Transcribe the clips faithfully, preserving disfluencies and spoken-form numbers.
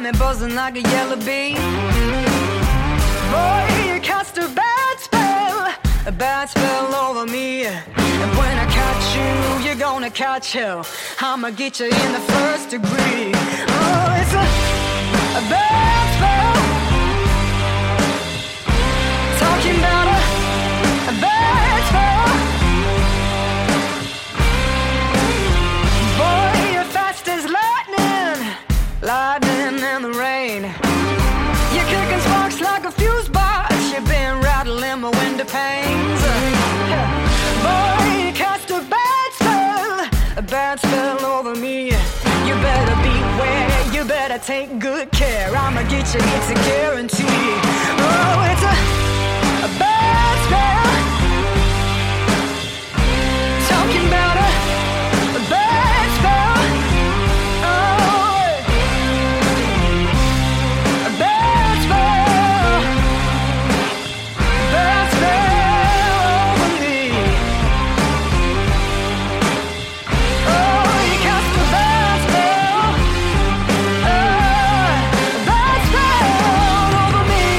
me buzzing like a yellow bee. Boy, you cast a bad spell, a bad spell over me. And when I catch you, you're gonna catch hell. I'ma get you in the first degree. Oh, it's a, a bad spell. Talking about a, a bad spell. Boy, you're fast as lightning, lightning in the rain. You're kicking sparks like a fuse box. You've been rattling my window panes. Boy, you cast a bad spell, a bad spell over me. You better beware, you better take good care. I'ma get you, it's a guarantee. Oh, it's a, a bad spell. Talking about a, a bad spell. Oh, a bad spell. Bad spell over me. Oh, you cast a bad spell. Uh, a bad spell over me.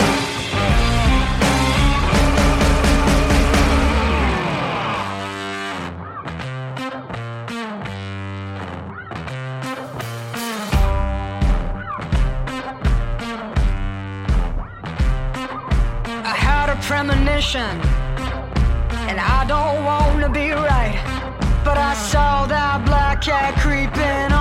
I had a premonition, and I don't want to be right, but I saw that black cat creeping